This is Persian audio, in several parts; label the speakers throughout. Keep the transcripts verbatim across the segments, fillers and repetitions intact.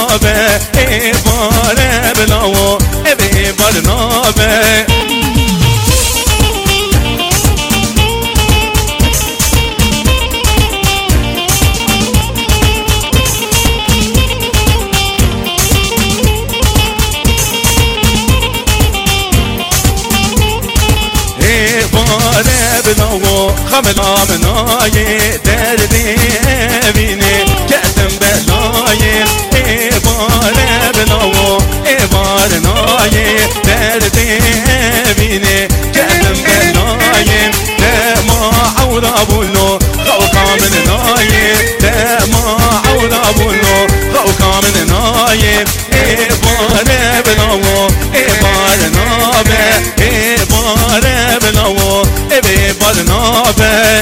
Speaker 1: برنابه ای باره بلاو ای برنابه بلاو خملا منای دردی بینه کتم بلای ای باره بلاو ای بارنای دردی بینه کتم بلای دما عورا بولو خوکا من نای دما عورا بولو خوکا من نای ای باره بلاو ای بارنابه ای باره بلاو ای برنابه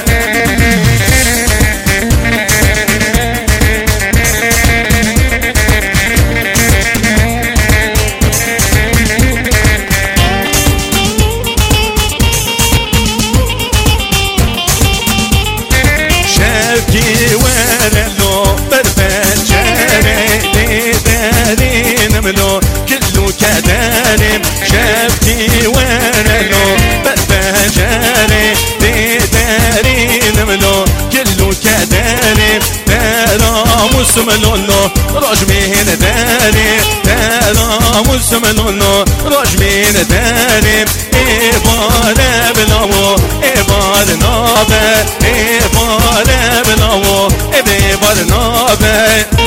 Speaker 1: شبکی ورلو بربجره دیدارین ملو کلو کدریم شبکی ورلو بربجره دیدارین ملو کلو کدریم تراموس ملولو رجمین داریم تراموس ملولو رجمین داریم ای باره بلاو ای برنابه ای باره بلاو ای برنابه